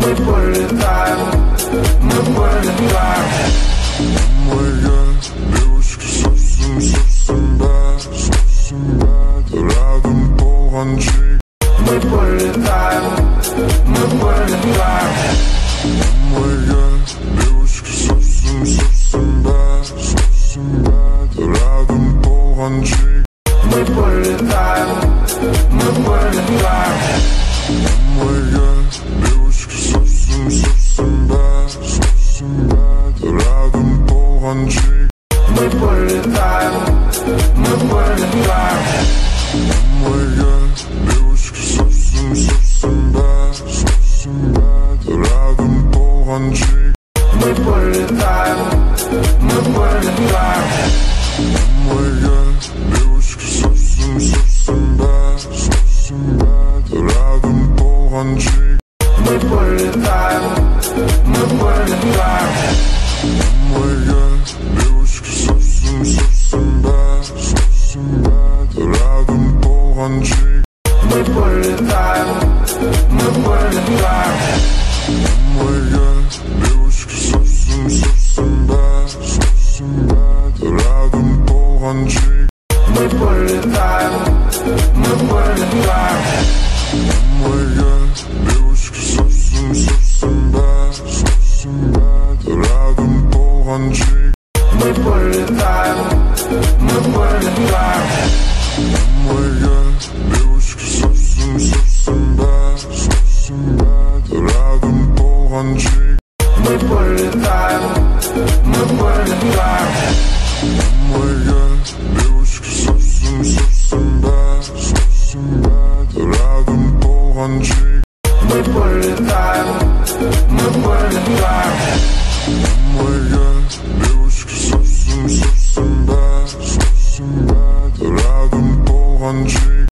Мы полетаем, мы полетаем. Моя девушка совсем bad. Рядом полон чик. Мы полетаем, мы полетаем. Моя девушка совсем bad. Рядом полон чик. Мы полетаем, мы полетаем. Моя девушка совсем bad. Рядом полон чик. Мы полетаем, мы полетаем. Моя девушка совсем bad. Рядом полон чик. Мы полетаем, мы полетаем. Моя девушка совсем bad. Рядом полон чик. Мы полетаем, мы полетаем. Моя девушка совсем bad. Рядом полон чик. Мы полетаем, мы полетаем. Моя девушка совсем bad. Рядом полон чик. Мы полетаем, мы полетаем. Моя девушка совсем bad. Рядом полон чик. Мы полетаем, мы полетаем. Моя девушка совсем bad. Рядом полон чик. Мы полетаем, мы полетаем. Моя девушка совсем bad. Рядом полон чик. Мы полетаем, мы полетаем. Моя